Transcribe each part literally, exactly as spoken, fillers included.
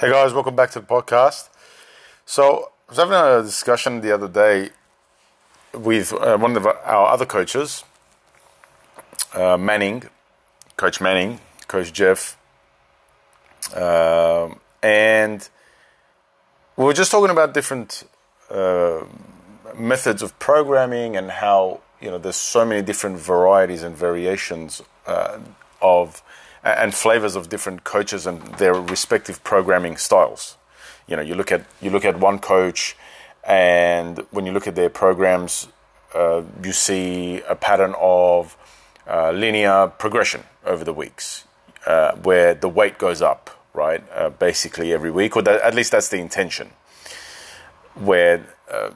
Hey guys, welcome back to the podcast. So I was having a discussion the other day with uh, one of our other coaches, uh, Manning, Coach Manning, Coach Jeff, uh, and we were just talking about different uh, methods of programming and how, you know, there's so many different varieties and variations uh, of and flavors of different coaches and their respective programming styles. You know, you look at you look at one coach, and when you look at their programs, uh, you see a pattern of uh, linear progression over the weeks, uh, where the weight goes up, right? Uh, basically every week, or that, at least that's the intention. Where uh,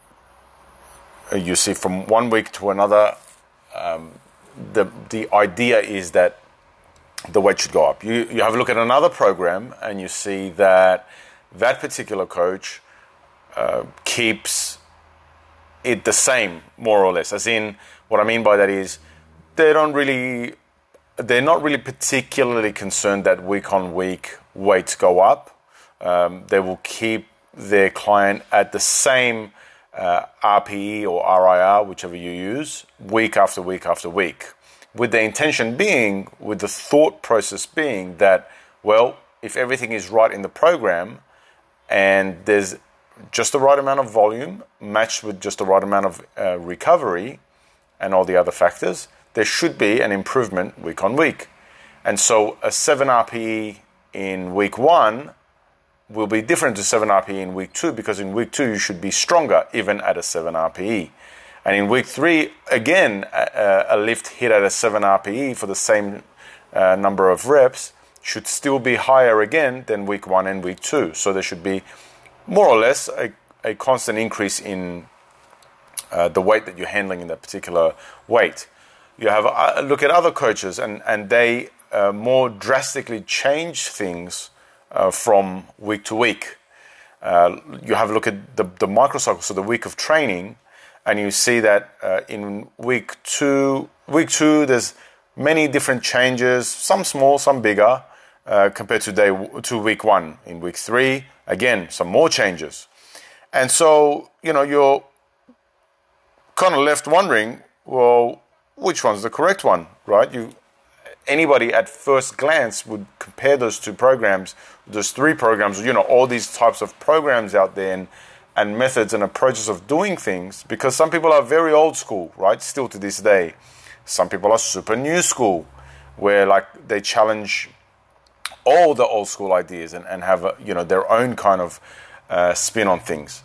you see from one week to another, um, the the idea is that the weight should go up. You you have a look at another program and you see that that particular coach uh, keeps it the same, more or less. As in, what I mean by that is they don't really, they're not really particularly concerned that week on week weights go up. Um, they will keep their client at the same uh, R P E or R I R, whichever you use, week after week after week. With the intention being, with the thought process being that, well, if everything is right in the program and there's just the right amount of volume matched with just the right amount of uh, recovery and all the other factors, there should be an improvement week on week. And so a seven R P E in week one will be different to seven R P E in week two, because in week two you should be stronger even at a seven R P E. And in week three, again, a, a lift hit at a seven R P E for the same uh, number of reps should still be higher again than week one and week two. So there should be more or less a, a constant increase in uh, the weight that you're handling in that particular weight. You have a look at other coaches, and, and they uh, more drastically change things uh, from week to week. Uh, you have a look at the, the microcycle, so the week of training, and you see that uh, in week two, week two, there's many different changes, some small, some bigger, uh, compared to day to week one. In week three, again, some more changes, and so you know you're kind of left wondering, well, which one's the correct one, right? You, anybody at first glance would compare those two programs, those three programs, you know, all these types of programs out there, and. and methods and approaches of doing things, because some people are very old school, right? Still to this day. Some people are super new school, where like they challenge all the old school ideas and, and have, a, you know, their own kind of uh, spin on things.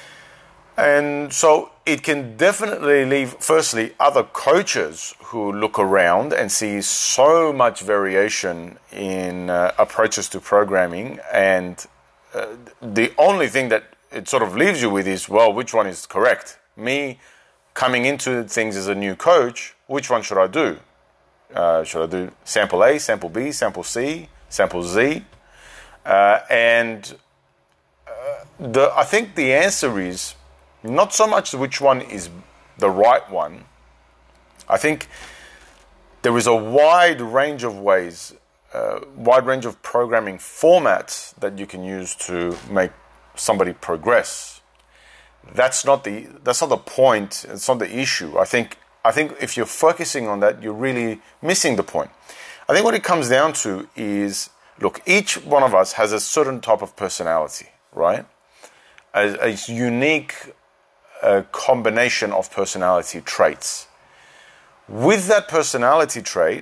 And so it can definitely leave, firstly, other coaches who look around and see so much variation in uh, approaches to programming, and uh, the only thing that it sort of leaves you with is, well, which one is correct? Me coming into things as a new coach, which one should I do? Uh, should I do sample A, sample B, sample C, sample Z? Uh, and uh, the I think the answer is not so much which one is the right one. I think there is a wide range of ways, uh, wide range of programming formats that you can use to make somebody progress. That's not the that's not the point. It's not the issue. I think I think if you're focusing on that, you're really missing the point. I think what it comes down to is, look, each one of us has a certain type of personality, right? A, a unique uh, combination of personality traits. With that personality trait,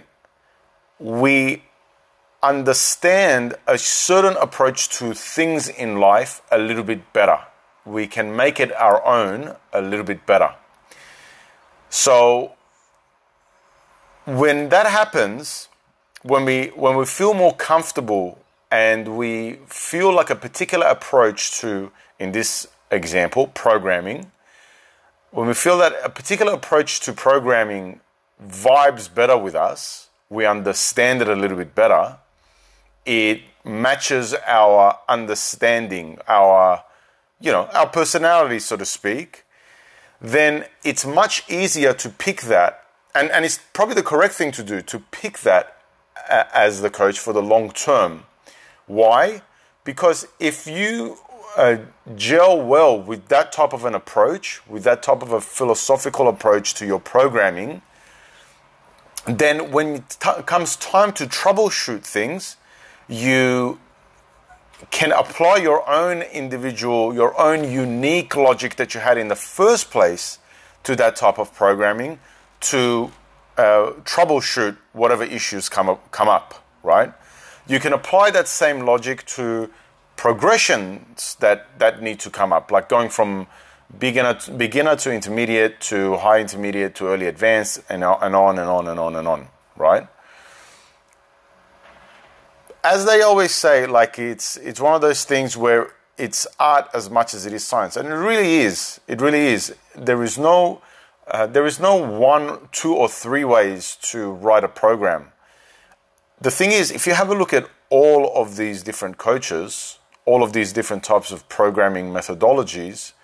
we understand a certain approach to things in life a little bit better. We can make it our own a little bit better. So when that happens, when we when we feel more comfortable and we feel like a particular approach to, in this example, programming, when we feel that a particular approach to programming vibes better with us, we understand it a little bit better, it matches our understanding, our, you know, our personality, so to speak, then it's much easier to pick that, and, and it's probably the correct thing to do, to pick that as the coach for the long term. Why? Because if you uh, gel well with that type of an approach, with that type of a philosophical approach to your programming, then when it t- comes time to troubleshoot things, you can apply your own individual, your own unique logic that you had in the first place to that type of programming to uh, troubleshoot whatever issues come up, come up, right? You can apply that same logic to progressions that, that need to come up, like going from beginner to, beginner to intermediate to high intermediate to early advanced, and, and on and on and on and on, right? As they always say, like it's it's one of those things where it's art as much as it is science, and it really is. It really is. There is no uh, there is no one, two, or three ways to write a program. The thing is, if you have a look at all of these different coaches, all of these different types of programming methodologies,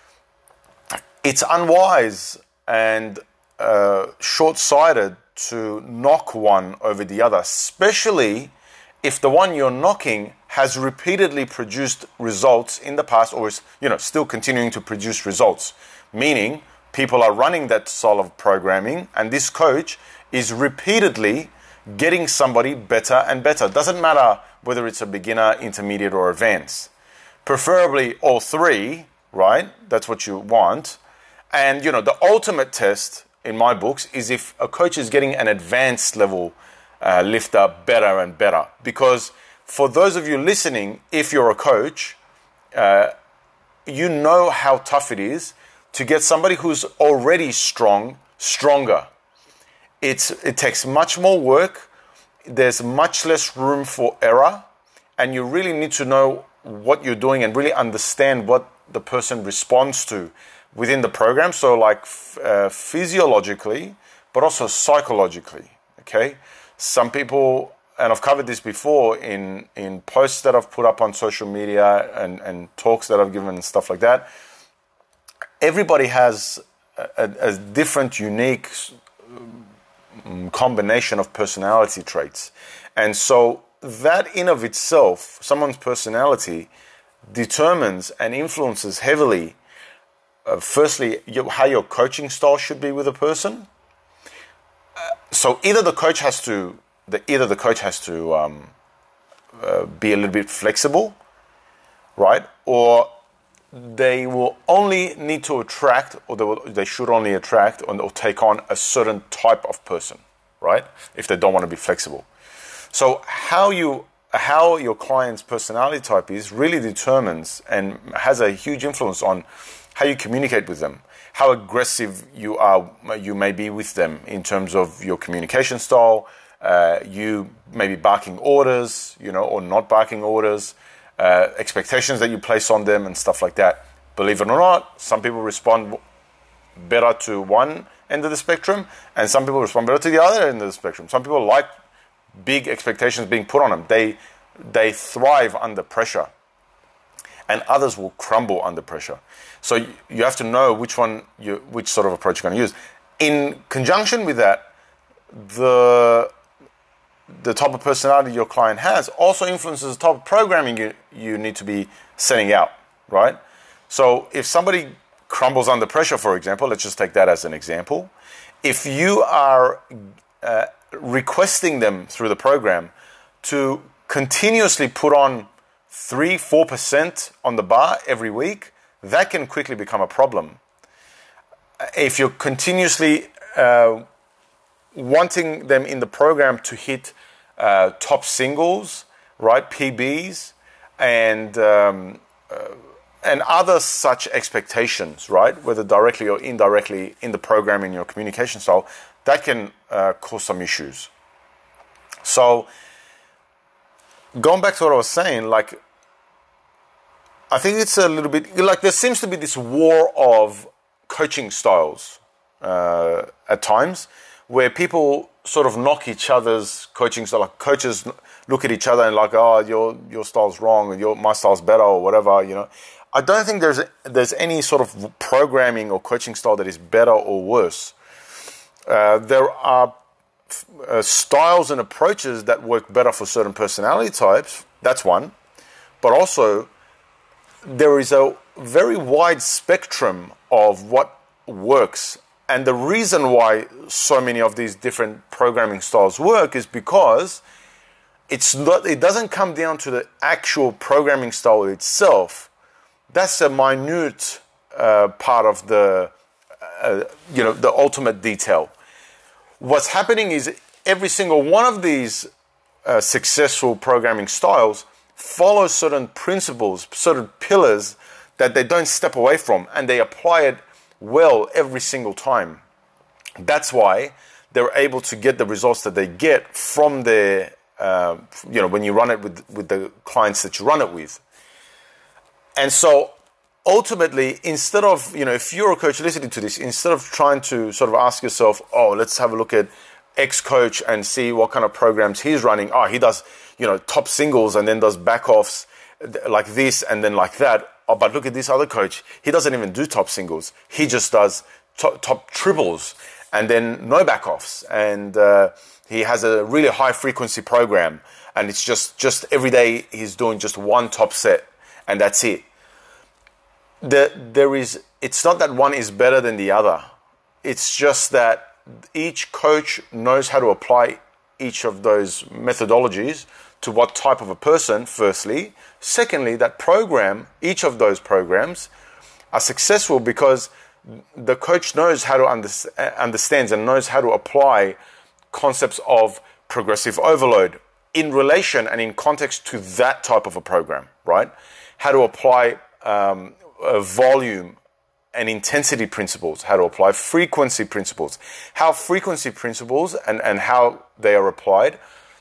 it's unwise and uh, short-sighted to knock one over the other, especially if the one you're knocking has repeatedly produced results in the past, or is, you know, still continuing to produce results, meaning people are running that style of programming, and this coach is repeatedly getting somebody better and better. Doesn't matter whether it's a beginner, intermediate, or advanced. Preferably all three, right? That's what you want. And, you know, the ultimate test in my books is if a coach is getting an advanced level Uh, lift up better and better. Because for those of you listening, if you're a coach, uh, you know how tough it is to get somebody who's already strong, stronger. It's, it takes much more work. There's much less room for error. And you really need to know what you're doing and really understand what the person responds to within the program. So like uh, physiologically, but also psychologically, okay? Some people, and I've covered this before in, in posts that I've put up on social media and, and talks that I've given and stuff like that. Everybody has a, a different, unique combination of personality traits. And so that in of itself, someone's personality determines and influences heavily, uh, firstly, you, how your coaching style should be with a person. So either the coach has to, the, either the coach has to um, uh, be a little bit flexible, right? Or they will only need to attract, or they, will, they should only attract or, or take on a certain type of person, right? If they don't want to be flexible. So how you, how your client's personality type is really determines and has a huge influence on how you communicate with them, how aggressive you are, you may be with them in terms of your communication style. Uh, you may be barking orders, you know, or not barking orders, uh, expectations that you place on them and stuff like that. Believe it or not, some people respond better to one end of the spectrum, and some people respond better to the other end of the spectrum. Some people like big expectations being put on them. They they thrive under pressure, and others will crumble under pressure. So you have to know which one, you, which sort of approach you're going to use. In conjunction with that, the the type of personality your client has also influences the type of programming you, you need to be setting out, right? So if somebody crumbles under pressure, for example, let's just take that as an example. If you are uh, requesting them through the program to continuously put on three, four percent on the bar every week, that can quickly become a problem. If you're continuously uh, wanting them in the program to hit uh, top singles, right, P Bs, and um, uh, and other such expectations, right, whether directly or indirectly in the program in your communication style, that can uh, cause some issues. So, going back to what I was saying, like, I think it's a little bit, like, there seems to be this war of coaching styles uh, at times, where people sort of knock each other's coaching style. Like, coaches look at each other and like, oh, your your style's wrong, or your my style's better, or whatever. You know, I don't think there's there's any sort of programming or coaching style that is better or worse. Uh, there are uh, styles and approaches that work better for certain personality types. That's one. but also there is a very wide spectrum of what works. And the reason why so many of these different programming styles work is because it's not, it doesn't come down to the actual programming style itself. That's a minute uh, part of the, uh, you know, the ultimate detail. What's happening is every single one of these uh, successful programming styles follow certain principles, certain pillars that they don't step away from, and they apply it well every single time. That's why they're able to get the results that they get from their, uh, you know, when you run it with, with the clients that you run it with. And so ultimately, instead of, you know, if you're a coach listening to this, instead of trying to sort of ask yourself, oh, let's have a look at X coach and see what kind of programs he's running. Oh, he does, you know, top singles and then does back offs like this and then like that. Oh, but look at this other coach. He doesn't even do top singles. He just does top, top triples and then no back offs. And uh, he has a really high frequency program. And it's just, just every day he's doing just one top set and that's it. The, there is, it's not that one is better than the other. It's just that each coach knows how to apply each of those methodologies to what type of a person, firstly. Secondly, that program, each of those programs are successful because the coach knows how to under, understands and knows how to apply concepts of progressive overload in relation and in context to that type of a program, right? How to apply um, a volume and intensity principles, how to apply frequency principles, how frequency principles and, and how they are applied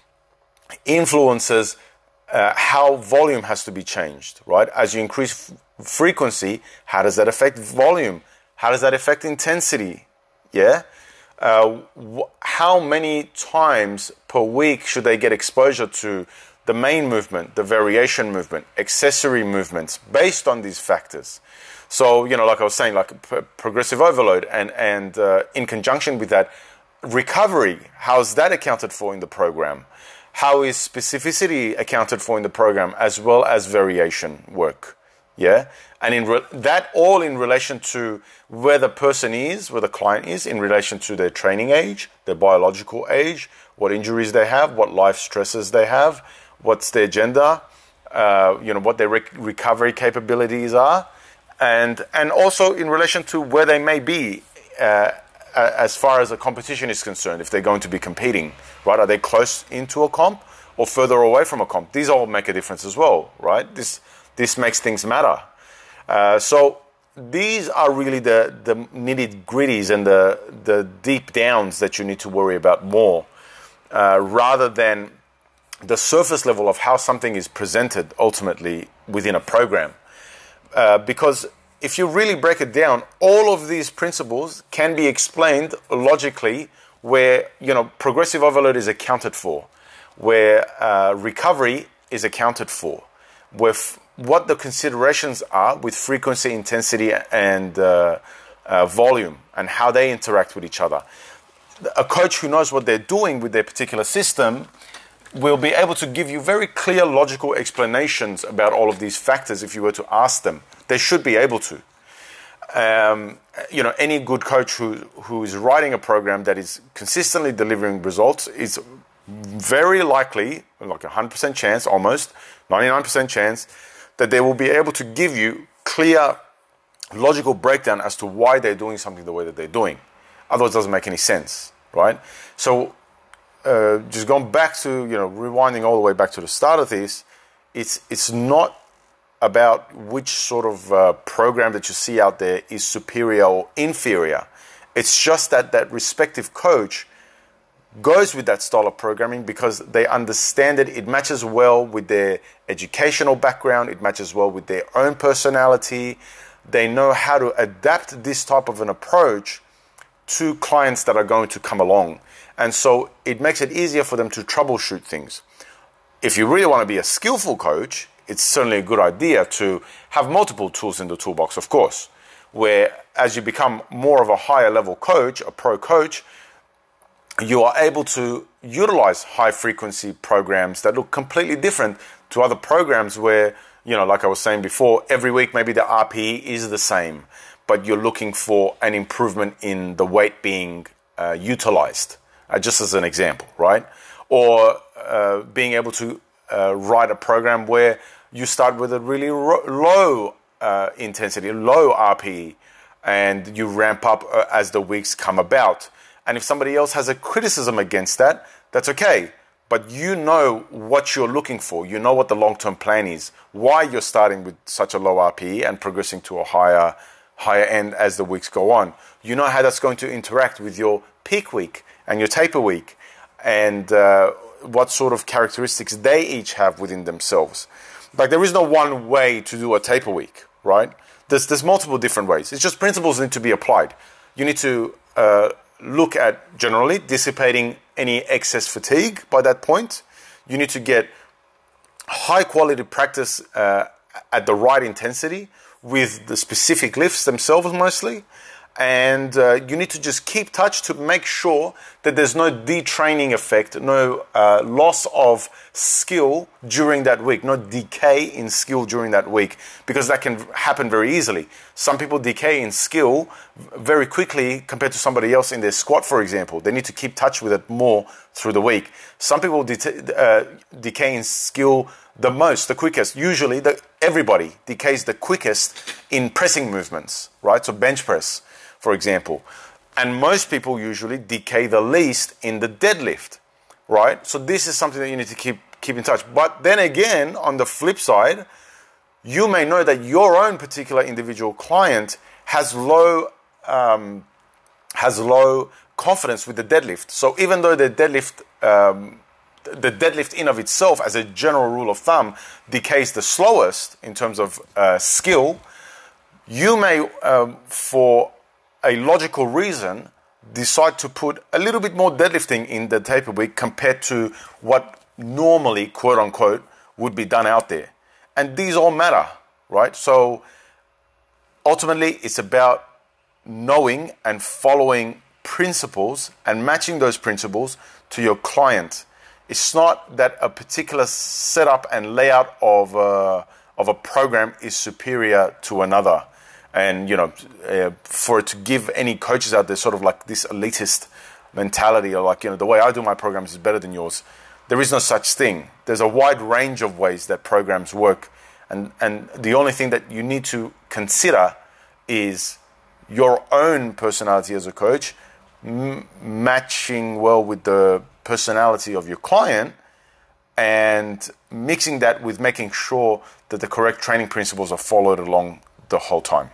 influences uh, how volume has to be changed, right? As you increase f- frequency, how does that affect volume? How does that affect intensity? Yeah? Uh, wh- how many times per week should they get exposure to the main movement, the variation movement, accessory movements based on these factors? So, you know, like I was saying, like p- progressive overload and, and uh, in conjunction with that, recovery, how's that accounted for in the program? How is specificity accounted for in the program as well as variation work? Yeah? And in re- that all in relation to where the person is, where the client is, in relation to their training age, their biological age, what injuries they have, what life stresses they have, what's their gender, uh, you know, what their rec- recovery capabilities are. And and also in relation to where they may be uh, as far as a competition is concerned, if they're going to be competing, right? Are they close into a comp or further away from a comp? These all make a difference as well, right? This this makes things matter. Uh, so these are really the, the nitty-gritties and the, the deep downs that you need to worry about more, uh, rather than the surface level of how something is presented ultimately within a program. Uh, because if you really break it down, all of these principles can be explained logically where, you know, progressive overload is accounted for, where uh, recovery is accounted for, with what the considerations are with frequency, intensity, and uh, uh, volume, and how they interact with each other. A coach who knows what they're doing with their particular system will be able to give you very clear logical explanations about all of these factors if you were to ask them. They should be able to. Um, you know, any good coach who, who is writing a program that is consistently delivering results is very likely, like a one hundred percent chance, almost ninety-nine percent chance, that they will be able to give you clear logical breakdown as to why they're doing something the way that they're doing. Otherwise, it doesn't make any sense, right? So, Uh, just going back to, you know, rewinding all the way back to the start of this, it's it's not about which sort of uh, program that you see out there is superior or inferior. It's just that that respective coach goes with that style of programming because they understand it. It matches well with their educational background. It matches well with their own personality. They know how to adapt this type of an approach to clients that are going to come along. And so it makes it easier for them to troubleshoot things. If you really want to be a skillful coach, it's certainly a good idea to have multiple tools in the toolbox, of course, where as you become more of a higher level coach, a pro coach, you are able to utilize high frequency programs that look completely different to other programs where you know, like I was saying before, every week maybe the R P E is the same, but you're looking for an improvement in the weight being uh, utilized, uh, just as an example, right? Or uh, being able to uh, write a program where you start with a really ro- low uh, intensity, low R P E, and you ramp up uh, as the weeks come about. And if somebody else has a criticism against that, that's okay. But you know what you're looking for. You know what the long-term plan is, why you're starting with such a low R P E and progressing to a higher, higher end as the weeks go on. You know how that's going to interact with your peak week and your taper week, and uh, what sort of characteristics they each have within themselves. Like, there is no one way to do a taper week, right? There's, there's multiple different ways. It's just principles need to be applied. You need to uh, look at generally dissipating any excess fatigue by that point. You need to get high quality practice uh, at the right intensity with the specific lifts themselves mostly. And uh, you need to just keep touch to make sure that there's no detraining effect, no uh, loss of skill during that week, no decay in skill during that week, because that can happen very easily. Some people decay in skill very quickly compared to somebody else in their squat, for example. They need to keep touch with it more through the week. Some people de- uh, decay in skill the most, the quickest. Usually, the, everybody decays the quickest in pressing movements, right? So bench press, for example. And most people usually decay the least in the deadlift, right? So this is something that you need to keep keep in touch. But then again, on the flip side, you may know that your own particular individual client has low um, has low confidence with the deadlift. So even though the deadlift um, the deadlift in of itself, as a general rule of thumb, decays the slowest in terms of uh, skill, you may, um, for a logical reason, decide to put a little bit more deadlifting in the taper week compared to what normally, quote unquote, would be done out there. And these all matter, right? So ultimately, it's about knowing and following principles and matching those principles to your client. It's not that a particular setup and layout of a, of a program is superior to another. And, you know, uh, for it to give any coaches out there sort of like this elitist mentality, or like, you know, the way I do my programs is better than yours. There is no such thing. There's a wide range of ways that programs work. And, and the only thing that you need to consider is your own personality as a coach m- matching well with the personality of your client, and mixing that with making sure that the correct training principles are followed along the whole time.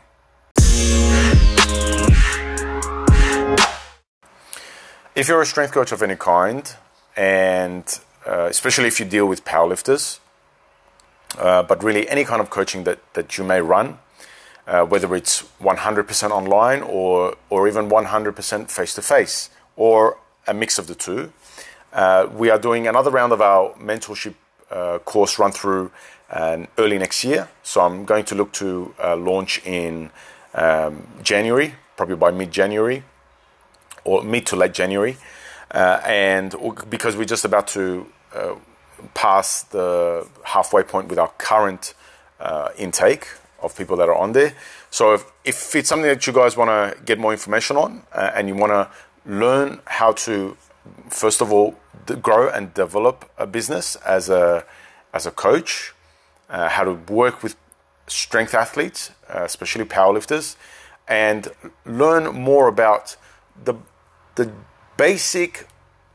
If you're a strength coach of any kind, and uh, especially if you deal with powerlifters, uh, but really any kind of coaching that, that you may run, uh, whether it's one hundred percent online or, or even one hundred percent face-to-face, or a mix of the two, uh, we are doing another round of our mentorship uh, course run through uh, early next year. So I'm going to look to uh, launch in um, January, probably by mid-January, or mid to late January, uh, and because we're just about to uh, pass the halfway point with our current uh, intake of people that are on there. So if, if it's something that you guys want to get more information on, uh, and you want to learn how to, first of all, d- grow and develop a business as a as a coach, uh, how to work with strength athletes, uh, especially powerlifters, and learn more about the the basic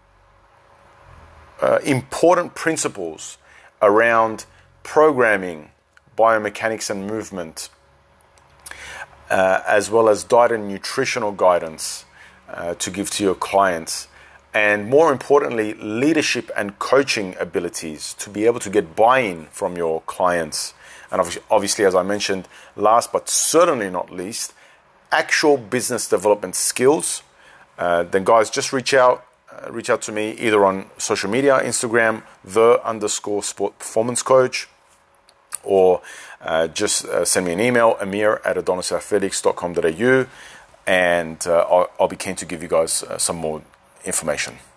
uh, important principles around programming, biomechanics and movement, uh, as well as diet and nutritional guidance uh, to give to your clients, and more importantly, leadership and coaching abilities to be able to get buy-in from your clients. And obviously, as I mentioned, last but certainly not least, actual business development skills. Uh, then guys, just reach out, uh, reach out to me either on social media, Instagram, the underscore sport performance coach, or uh, just uh, send me an email, amir at adonis athletics dot com dot a u, and uh, I'll, I'll be keen to give you guys uh, some more information.